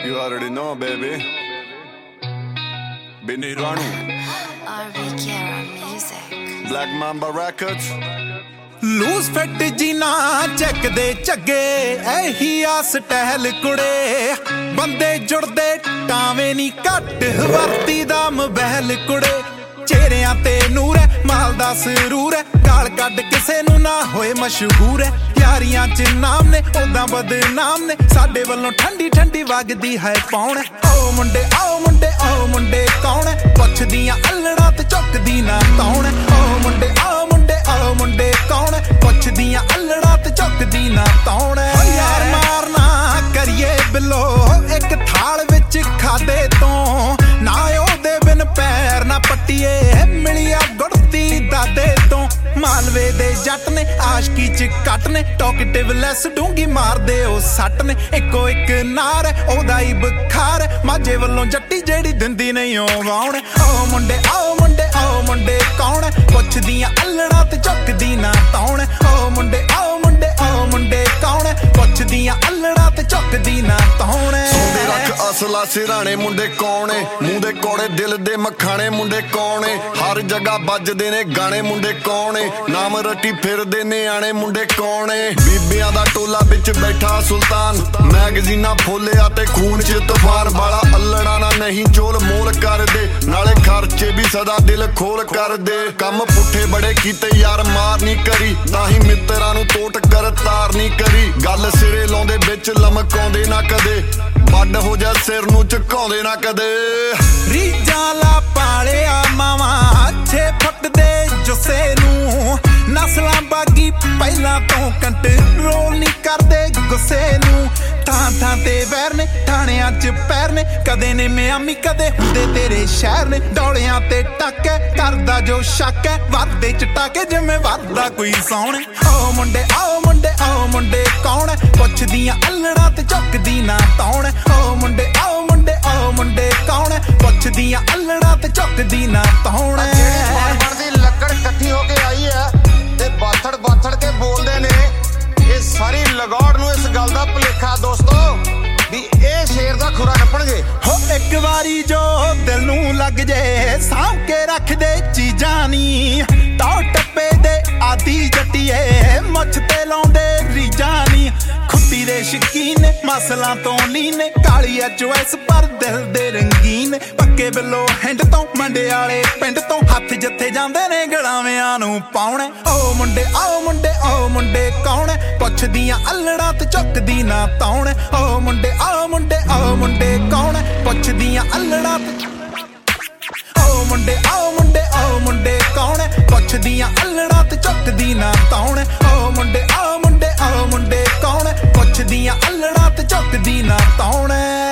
You already know, baby. Binny Ranu, Black Mamba Records. Loose fit ਜੀਨਾ ਚੱਕਦੇ ਝੱਗੇ ਇਹੀ ਆ ਸਟਾਈਲ ਕੁੜੇ ਬੰਦੇ ਜੁੜਦੇ ਟਾਵੇਂ ਨਹੀਂ ਘੱਟ ਵਰਤੀ ਦਾ ਮੋਬਾਈਲ ਕੁੜੇ ਚਿਹਰਿਆਂ ਤੇ ਨੂਰ ਹੈ ਮਾਲ ਦਾ ਸਰੂਰ ਹੈ ਗਾਲ ਕੱਢ ਕਿਸੇ ਨੂੰ ਨਾ ਹੋਏ ਮਸ਼ਹੂਰ ਹੈ ਯਾਰੀਆਂ ਚ ਨਾਮ ਨੇ ਉਦਾਂ ਬਦਨਾਮ ਨੇ ਸਾਡੇ ਵੱਲੋਂ ਠੰਡੀ ਠੰਡੀ ਵਗਦੀ ਹੈ ਪੌਣ ਓ ਮੁੰਡੇ ਆਓ ਮੁੰਡੇ ਆਓ ਮੁੰਡੇ ਕੌਣ ਹੈ ਪੁੱਛਦੀਆਂ ਅਲੜਾਂ ਤੇ ਝੁਕਦੀ ਨਾ ਤੌਣ ਓ ਮੁੰਡੇ ਆਓ ਮੁੰਡੇ ਆਓ ਮੁੰਡੇ ਕੌਣ ਪੁੱਛਦੀਆਂ ਅਲੜਾਂ ਤੇ ਝੁਕਦੀ ਨਾ ਤੌਣ ਯਾਰ ਮਾਰਨਾ ਕਰੀਏ ਬਿੱਲੋ ਇੱਕ ਥਾਲ ਵਿੱਚ ਖਾਦੇ ਤੋਂ ਨਾ ਉਹਦੇ ਬਿਨ ਪੈਰ ਨਾ ਪੱਟੀਏ ਮਿਲਿਆ ਗੁੜਤੀ ਦਾਦੇ ਤੋਂ ਮਾਲਵੇ ਦੇ ਜੱਟ ਨੇ ਆਸ਼ਕੀ ਚ ਕੱਟ ਨੇ ਟੋਕਟਿਵ ਲੈਸ ਡੂੰਗੀ ਮਾਰਦੇ ਉਹ ਸੱਟ ਨੇ ਇੱਕੋ ਇੱਕ ਨਾਰ ਉਹਦਾ ਹੀ ਬੁਖਾਰ ਮਾਝੇ ਵੱਲੋਂ ਜੱਟੀ ਜਿਹੜੀ ਦਿੰਦੀ ਨਹੀਂ ਉਹ ਵਾਉਣ ਓ ਮੁੰਡੇ ਆਓ ਮੁੰਡੇ ਆਓ ਮੁੰਡੇ ਕੌਣ ਪੁੱਛਦੀਆਂ ਅਲੜਾਂ ਤੇ ਝੁਕਦੀ ਨਾ ਤੌਣ ਓ ਮੁੰਡੇ ਆਓ ਮੁੰਡੇ ਆਓ ਮੁੰਡੇ ਕੌਣ ਪੁੱਛਦੀਆਂ ਅਲੜਾਂ ਤੇ ਝੁਕਦੀ ਨਾ ਤੌਣ ਸੋਦੇ ਰੱਖ ਅਸਲਾ ਸਿਰਾਣੇ ਮੁੰਡੇ ਕੌਣ ਏ ਮੂੰਹ ਦੇ ਕੋੜੇ ਦਿਲ ਦੇ ਮਖਾਣੇ ਮੁੰਡੇ ਕੌਣ ਏ ਹਰ ਜਗ੍ਹਾ ਵੱਜਦੇ ਨੇ ਗਾਣੇ ਮੁੰਡੇ ਕੌਣ ਏ ਨਾਮ ਰੱਟੀ ਫਿਰਦੇ ਨਿਆਣੇ ਮੁੰਡੇ ਕੌਣ ਏ ਬੀਬੀਆਂ ਦਾ ਟੋਲਾ ਵਿੱਚ ਬੈਠਾ ਸੁਲਤਾਨ ਮੈਗਜ਼ੀਨਾਂ ਫੋਲਿਆ ਤੇ ਖੂਨ ਚ ਤੂਫਾਨ ਵਾਲਾ ਅਲੜਾ ਨਾ ਨਹੀਂ ਚੋਲ ਮੋਲ ਕਰਦੇ ਨਾਲੇ ਖਰਚੇ ਵੀ ਸਦਾ ਦਿਲ ਖੋਲ ਕਰਦੇ ਕੰਮ ਪੁੱਠੇ ਬੜੇ ਕੀਤੇ ਯਾਰ ਮਾਰ ਨਹੀਂ ਕਰੀ ਤਾਂ ਹੀ ਮਿੱਤਰਾਂ ਨੂੰ ਤੋਟ ਕਰ ਤਾਰ ਨਹੀਂ ਕਰੀ ਗੱਲ ਸਿਰੇ ਲਾਉਂਦੇ ਵਿੱਚ ਲਮਕਾਉਂਦੇ ਨਾ ਕਦੇ ਵੱਡ ਹੋ ਜਾ ਸਿਰ ਨੂੰ ਝੁਕਾਉਂਦੇ ਨਾ ਕਦੇ ਰੀਜਾਂ ਲਾ ਪਾਲਿਆ ਮਾਵਾਂ 6 ਫੁੱਟ ਦੇ ਜੁੱਸੇ ਨੂੰ ਨਸਲਾਂ ਬਾਗੀ ਪਹਿਲਾਂ ਤੋਂ ਕੰਟਰੋਲ ਨਹੀਂ ਕਰਦੇ ਗੁੱਸੇ ਨੂੰ ਥਾਂ ਥਾਂ ਤੇ ਵੈਰ ਨੇ ਥਾਣਿਆਂ ਚ ਪੈਰ ਨੇ ਕਦੇ ਨੇ ਮਿਆਮੀ ਕਦੇ ਹੁੰਦੇ ਤੇਰੇ ਸ਼ਹਿਰ ਨੇ ਡੋਲਿਆਂ ਤੇ ਟੱਕ ਕਰਦਾ ਜੋ ਸ਼ੱਕ ਹੈ ਵੱਧਦੇ ਚ ਟਾਕੇ ਜਿਵੇਂ ਵੱਧਦਾ ਕੋਈ ਸੌਣ ਓ ਮੁੰਡੇ ਆਓ ਮੁੰਡੇ ਆਓ ਮੁੰਡੇ ਕੌਣ ਪੁੱਛਦੀਆਂ ਅਲੜਾਂ ਤੇ ਝੁਕਦੀ ਨਾ ਤੌਣ ਓ ਮੁੰਡੇ ਆਓ ਮੁੰਡੇ ਆਓ ਮੁੰਡੇ ਕੌਣ ਪੁੱਛਦੀਆਂ ਅਲੜਾਂ ਤੇ ਝੁਕਦੀ ਨਾ ਤੌਣ ਬਣਦੀ ਲੱਕੜ ਇਕੱਠੀ ਹੋ ਕੇ ਆਈ ਹੈ ਤੇ ਬਾਥੜ ਕੇ ਬੋਲਦੇ ਨੇ ਇਹ ਸਾਰੀ ਲਗੌੜ ਨੂੰ ਇਸ ਗੱਲ ਦਾ ਭੁਲੇਖਾ ਦੋਸਤੋ ਵੀ ਇਹ ਸ਼ੇਰ ਦਾ ਖੁਰਾ ਨੱਪਣਗੇ ਹੋ ਇੱਕ ਵਾਰੀ ਜੋ ਦਿਲ ਨੂੰ ਲੱਗ ਜੇ ਸਾਂਭ ਕੇ ਰੱਖਦੇ ਚੀਜ਼ਾਂ ਨੀ ਟੌ ਟੱਪੇ ਦੇ ਆਦੀ ਜੱਟੀਏ ਮੁੱਛ ਤੇ ਲਾਉਂਦੇ ਰੀਜਾਂ ਨੀ ਖੁੱਤੀ ਦੇ ਸ਼ਕੀਨ ਮਸਲਾਂ ਤੋਂ ਲੀਨੇ ਕਾਲੀ ਚੋਇਸ ਪਰ ਦਿਲ ਦੇ ਰੰਗੀਨ ਪੱਕੇ ਬਿੱਲੋ ਹਿੰਡ ਤੋਂ ਮੰਡੇ ਵਾਲੇ ਪਿੰਡ ਤੋਂ ਹੱਥ ਜਿੱਥੇ ਜਾਂਦੇ ਨੇ ਗਲਾਵਿਆਂ ਨੂੰ ਪਾਉਣੇ ਓ ਮੁੰਡੇ ਆਓ ਮੁੰਡੇ ਆਓ ਮੁੰਡੇ ਕੌਣ ਪੁੱਛਦੀਆਂ ਅਲੜਾਂ ਤੇ ਝੁਕਦੀ ਨਾ ਤੌਣ ਓ ਮੁੰਡੇ ਆਓ ਮੁੰਡੇ ਆਓ ਮੁੰਡੇ ਕੌਣ ਪੁੱਛਦੀਆਂ ਅਲੜਾਂ ਤੇ ਓ ਮੁੰਡੇ ਆਓ ਮੁੰਡੇ ਆਓ ਮੁੰਡੇ ਕੌਣ ਪੁੱਛਦੀਆਂ ਅਲੜਾਂ ਤੇ ਝੁਕਦੀ ਨਾ ਤੌਣ ਓ ਮੁੰਡੇ ਆਓ ਮੁੰਡੇ ਆਓ ਮੁੰਡੇ ਕੌਣ ਪੁੱਛਦੀਆਂ ਅਲੜਾਂ ਤੇ ਝੁਕਦੀ ਨਾ ਤੌਣ